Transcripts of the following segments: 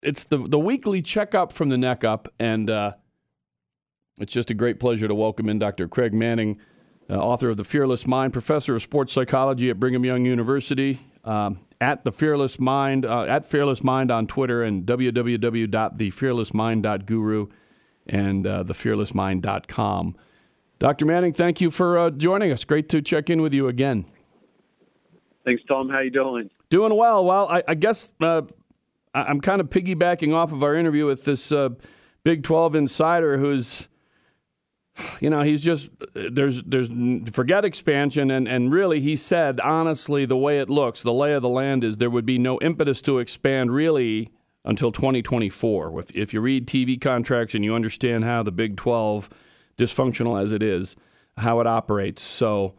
it's the weekly checkup from the neck up, and it's just a great pleasure to welcome in Dr. Craig Manning, author of The Fearless Mind, professor of sports psychology at Brigham Young University, at The Fearless Mind, at Fearless Mind on Twitter, and www.thefearlessmind.guru and thefearlessmind.com. Dr. Manning, thank you for joining us. Great to check in with you again. Thanks, Tom. How you doing? Doing well. Well, I guess I'm kind of piggybacking off of our interview with this Big 12 insider who's, he's just, there's forget expansion, and really he said, honestly, the way it looks, the lay of the land is there would be no impetus to expand really until 2024. If you read TV contracts and you understand how the Big 12, dysfunctional as it is, how it operates. So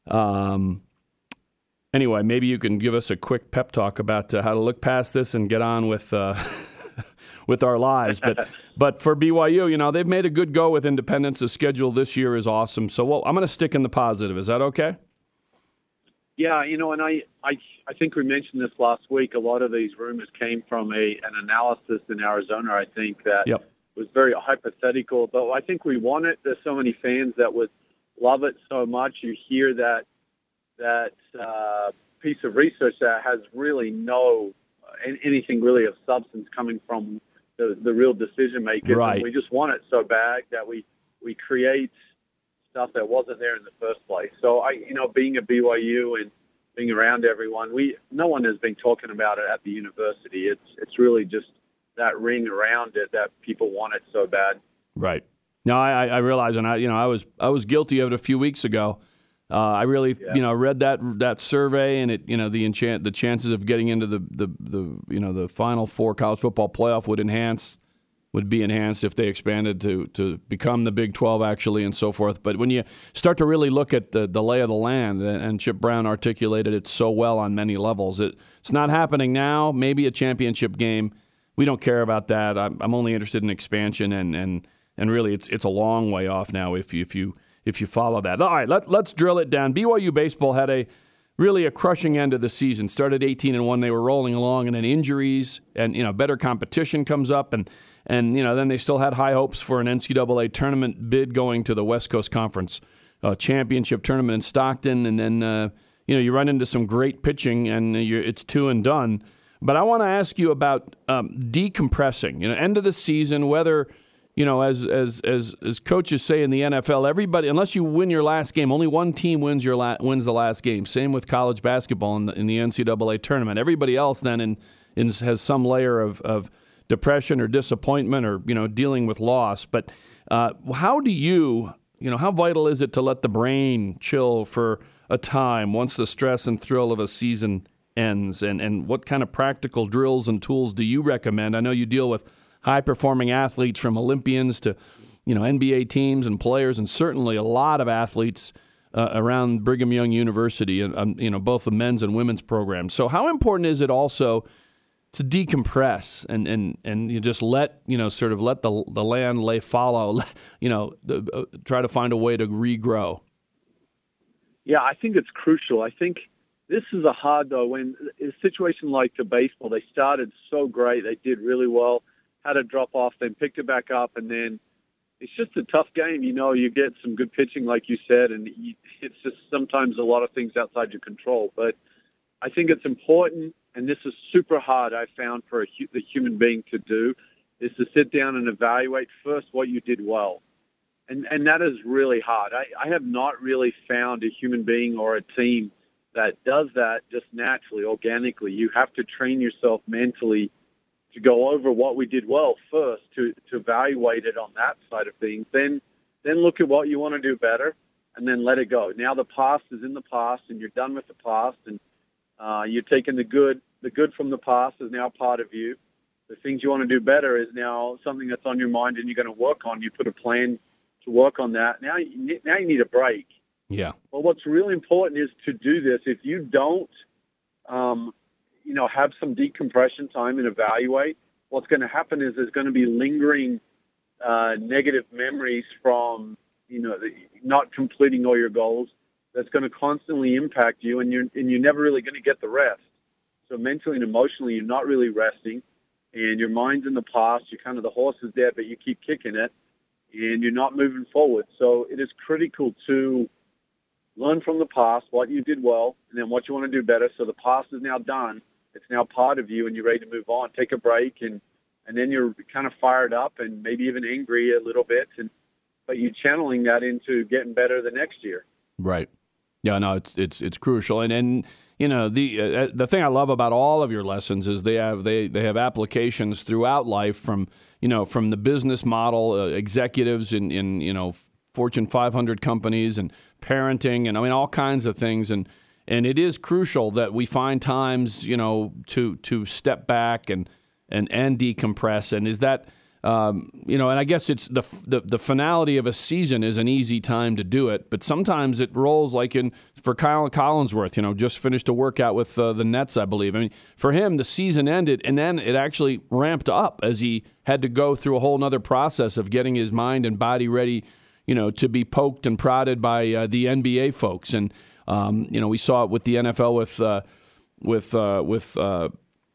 anyway, maybe you can give us a quick pep talk about how to look past this and get on with with our lives. But for BYU, they've made a good go with independence. The schedule this year is awesome. So I'm going to stick in the positive. Is that okay? Yeah, and I think we mentioned this last week. A lot of these rumors came from an analysis in Arizona, I think, that was very hypothetical. But I think we want it. There's so many fans that would love it so much. You hear that piece of research that has really no anything really of substance coming from the real decision makers. Right. And we just want it so bad that we create stuff that wasn't there in the first place. So being at BYU and being around everyone, no one has been talking about it at the university. It's really just that ring around it that people want it so bad. Right. No, I realize, and I was guilty of it a few weeks ago. I really, read that survey, and it, the chances of getting into the Final Four college football playoff would be enhanced if they expanded to become the Big 12 actually, and so forth. But when you start to really look at the lay of the land, and Chip Brown articulated it so well on many levels, it's not happening now. Maybe a championship game. We don't care about that. I'm only interested in expansion, and really it's a long way off now if you follow that. All right, let's drill it down. BYU baseball had a crushing end of the season. Started 18-1, they were rolling along, and then injuries and better competition comes up, and then they still had high hopes for an NCAA tournament bid going to the West Coast Conference championship tournament in Stockton, and then you run into some great pitching, and it's 2 and done. But I want to ask you about decompressing. End of the season, whether. As coaches say in the NFL, everybody, unless you win your last game, only one team wins the last game. Same with college basketball in the NCAA tournament. Everybody else then has some layer of depression or disappointment or dealing with loss. But how do you how vital is it to let the brain chill for a time once the stress and thrill of a season ends? And what kind of practical drills and tools do you recommend? I know you deal with high-performing athletes from Olympians to, NBA teams and players, and certainly a lot of athletes around Brigham Young University, and both the men's and women's programs. So how important is it also to decompress and you just let, sort of let the land lay fallow, try to find a way to regrow? Yeah, I think it's crucial. I think this is though, when a situation like the baseball, they started so great, they did really well, had a drop off, then picked it back up, and then it's just a tough game. You get some good pitching, like you said, and it's just sometimes a lot of things outside your control. But I think it's important, and this is super hard, I found, for the human being to do, is to sit down and evaluate first what you did well. And that is really hard. I have not really found a human being or a team that does that just naturally, organically. You have to train yourself mentally to go over what we did well first, to evaluate it on that side of things, then look at what you want to do better, and then let it go. Now the past is in the past, and you're done with the past, and you're taking the good from the past is now part of you. The things you want to do better is now something that's on your mind and you're going to work on. You put a plan to work on that. Now you need a break. Yeah. Well, what's really important is to do this. If you don't, have some decompression time and evaluate, what's going to happen is there's going to be lingering negative memories from, not completing all your goals. That's going to constantly impact you, and you're never really going to get the rest. So mentally and emotionally, you're not really resting. and your mind's in the past. You're kind of the horse is there, but you keep kicking it, and you're not moving forward. So it is critical to learn from the past, what you did well, and then what you want to do better. So the past is now done. It's now part of you, and you're ready to move on. Take a break, and then you're kind of fired up and maybe even angry a little bit, but you're channeling that into getting better the next year. Right. Yeah, no, it's crucial, and you know the thing I love about all of your lessons is they have applications throughout life from the business model, executives in Fortune 500 companies and parenting, and I mean all kinds of things, and it is crucial that we find times to step back and decompress, and is that. And I guess it's the finality of a season is an easy time to do it, but sometimes it rolls like for Kyle Collinsworth, just finished a workout with the Nets, I believe. I mean, for him, the season ended, and then it actually ramped up as he had to go through a whole other process of getting his mind and body ready, to be poked and prodded by the NBA folks. And, we saw it with the NFL with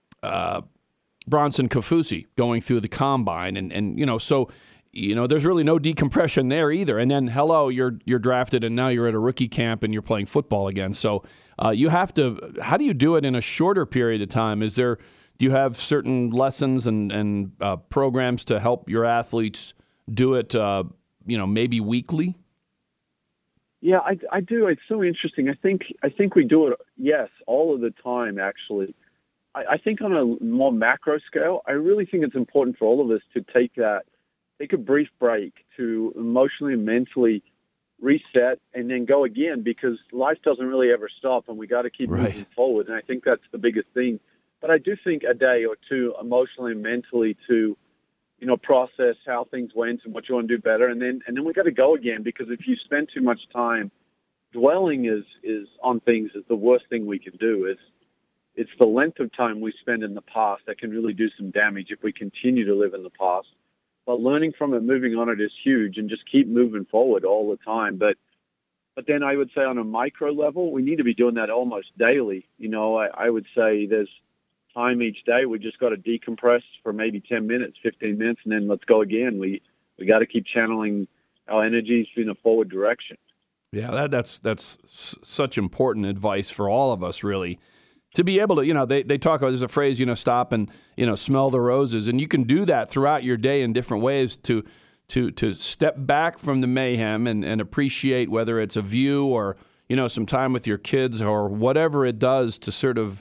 Bronson Kaufusi going through the combine, and so there's really no decompression there either. And then you're drafted, and now you're at a rookie camp and you're playing football again. So you have to. How do you do it in a shorter period of time? Do you have certain lessons and programs to help your athletes do it? Maybe weekly. Yeah, I do. It's so interesting. I think we do it. Yes, all of the time, actually. I think on a more macro scale, I really think it's important for all of us to take a brief break to emotionally and mentally reset and then go again, because life doesn't really ever stop, and we got to keep moving forward. And I think that's the biggest thing. But I do think a day or two emotionally and mentally to, process how things went and what you want to do better. And then we got to go again, because if you spend too much time dwelling is on things is the worst thing we can do. It's the length of time we spend in the past that can really do some damage if we continue to live in the past. But learning from it, moving on it is huge, and just keep moving forward all the time. But then I would say on a micro level, we need to be doing that almost daily. I would say there's time each day. We just got to decompress for maybe 10 minutes, 15 minutes, and then let's go again. We got to keep channeling our energies in a forward direction. Yeah, that's such important advice for all of us, really. To be able to, they talk about, there's a phrase, stop and, smell the roses. And you can do that throughout your day in different ways to step back from the mayhem and appreciate whether it's a view or, some time with your kids or whatever it does to sort of,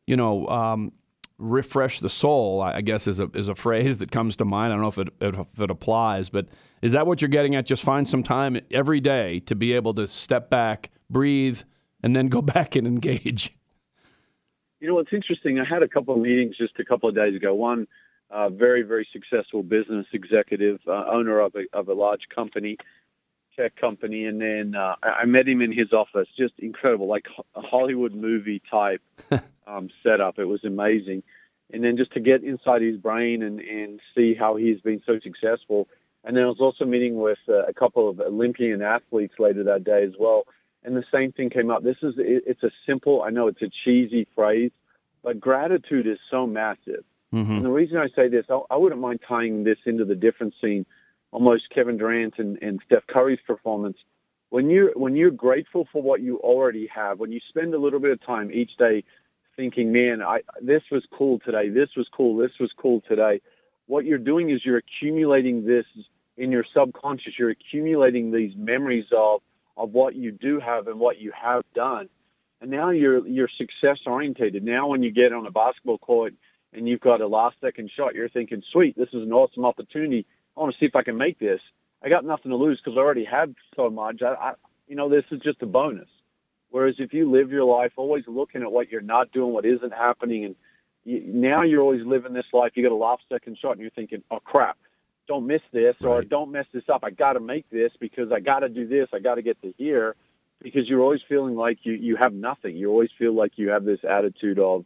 refresh the soul, I guess is a phrase that comes to mind. I don't know if it applies, but is that what you're getting at? Just find some time every day to be able to step back, breathe, and then go back and engage. It's interesting. I had a couple of meetings just a couple of days ago. One, very, very successful business executive, owner of a large company, tech company. And then I met him in his office, just incredible, like a Hollywood movie type setup. It was amazing. And then just to get inside his brain and see how he's been so successful. And then I was also meeting with a couple of Olympian athletes later that day as well. And the same thing came up. It's a simple, I know it's a cheesy phrase, but gratitude is so massive. Mm-hmm. And the reason I say this, I wouldn't mind tying this into the difference in almost Kevin Durant and Steph Curry's performance. When you're grateful for what you already have, when you spend a little bit of time each day thinking, man, this was cool today, this was cool today, what you're doing is you're accumulating this in your subconscious. You're accumulating these memories of what you do have and what you have done. And now you're success orientated. Now when you get on a basketball court and you've got a last second shot, you're thinking, sweet, this is an awesome opportunity. I want to see if I can make this. I got nothing to lose because I already have so much. This is just a bonus. Whereas if you live your life always looking at what you're not doing, what isn't happening, and now you're always living this life, you get a last second shot and you're thinking, oh crap, don't miss this, or don't mess this up. I got to make this because I got to do this. I got to get to here, because you're always feeling like you have nothing. You always feel like you have this attitude of,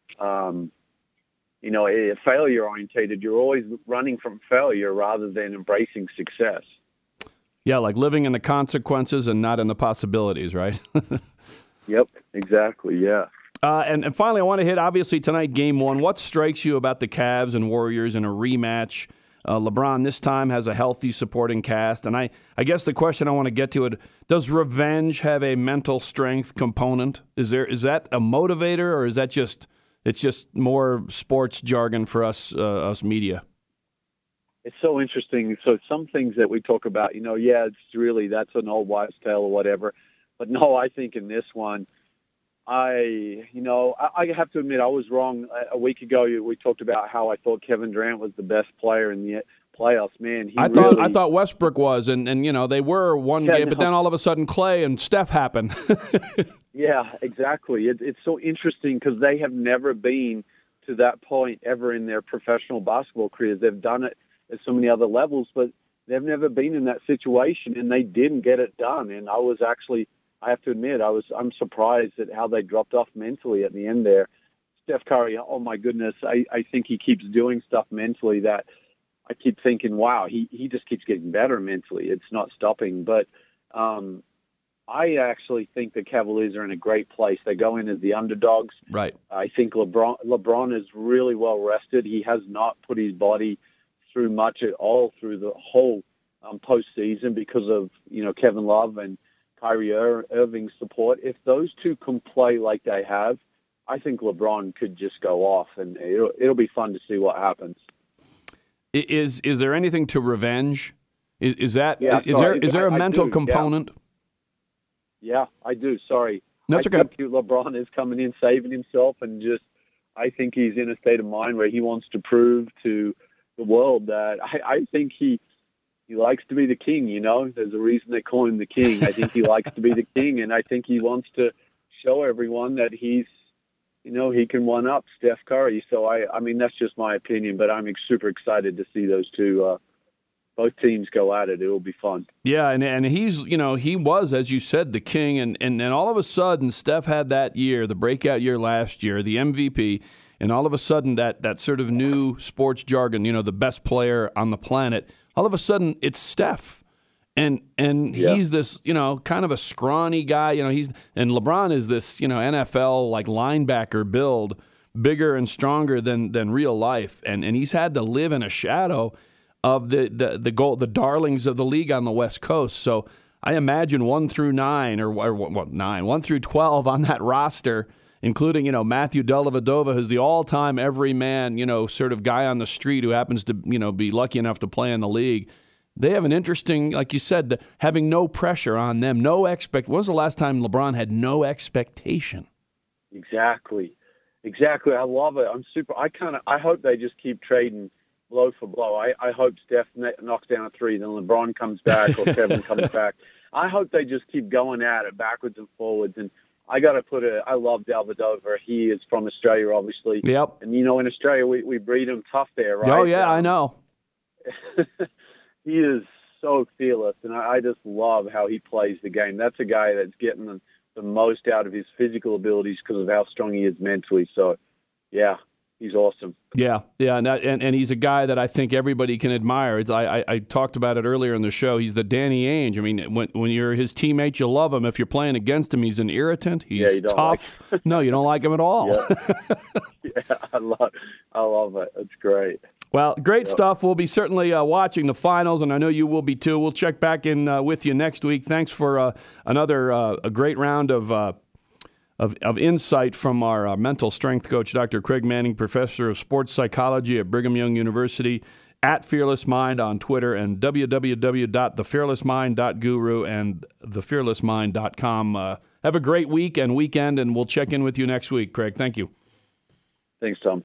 failure orientated. You're always running from failure rather than embracing success. Yeah, like living in the consequences and not in the possibilities, right? Yep, exactly. Yeah. And finally, I want to hit, obviously, tonight, Game 1. What strikes you about the Cavs and Warriors in a rematch? LeBron this time has a healthy supporting cast. And I guess the question I want to get to it, does revenge have a mental strength component? Is that a motivator, or is that it's just more sports jargon for us media? It's so interesting. So some things that we talk about, that's an old wives' tale or whatever. But no, I think in this one, I have to admit I was wrong. A week ago, we talked about how I thought Kevin Durant was the best player in the playoffs. Man, I thought Westbrook was, and they were one game, but then all of a sudden Clay and Steph happened. Yeah, exactly. It's so interesting because they have never been to that point ever in their professional basketball careers. They've done it at so many other levels, but they've never been in that situation, and they didn't get it done. And I have to admit, I'm surprised at how they dropped off mentally at the end there. Steph Curry, oh my goodness, I think he keeps doing stuff mentally that I keep thinking, wow, he just keeps getting better mentally. It's not stopping. But I actually think the Cavaliers are in a great place. They go in as the underdogs. Right. I think LeBron is really well rested. He has not put his body through much at all through the whole postseason because of Kevin Love and Kyrie Irving's support. If those two can play like they have, I think LeBron could just go off, and it'll be fun to see what happens. Is there anything to revenge? Is there a mental component? Yeah, I do. Sorry. That's okay. I think LeBron is coming in, saving himself, and I think he's in a state of mind where he wants to prove to the world that I think he likes to be the king, There's a reason they call him the king. I think he likes to be the king, and I think he wants to show everyone that he's, he can one-up Steph Curry. So, I mean, that's just my opinion, but I'm super excited to see those two, both teams go at it. It'll be fun. Yeah, and he's, he was, as you said, the king, and all of a sudden, Steph had that year, the breakout year last year, the MVP, and all of a sudden that sort of new sports jargon, the best player on the planet, all of a sudden it's Steph. And he's this, kind of a scrawny guy, and LeBron is this, NFL like linebacker build, bigger and stronger than real life. And he's had to live in a shadow of the darlings of the league on the West Coast. So I imagine 1 through 9 1 through 12 on that roster, including, Matthew Dellavedova, who's the all-time everyman, sort of guy on the street who happens to, be lucky enough to play in the league. They have an interesting, like you said, having no pressure on them, when was the last time LeBron had no expectation? Exactly. I love it. I hope they just keep trading blow for blow. I hope Steph knocks down a 3, then LeBron comes back or Kevin comes back. I hope they just keep going at it backwards and forwards. And I love Dellavedova. He is from Australia, obviously. Yep. And, in Australia, we breed them tough there, right? Oh, yeah, I know. He is so fearless, and I just love how he plays the game. That's a guy that's getting the most out of his physical abilities because of how strong he is mentally. So, yeah, he's awesome. Yeah, and he's a guy that I think everybody can admire. I talked about it earlier in the show. He's the Danny Ainge. I mean, when you're his teammate, you love him. If you're playing against him, he's an irritant. He's tough. No, you don't like him at all. Yeah, I love it. It's great. Well, great stuff. We'll be certainly watching the finals, and I know you will be too. We'll check back in with you next week. Thanks for another a great round of insight from our mental strength coach, Dr. Craig Manning, professor of sports psychology at Brigham Young University, at Fearless Mind on Twitter, and www.thefearlessmind.guru and thefearlessmind.com. Have a great week and weekend, and we'll check in with you next week, Craig. Thank you. Thanks, Tom.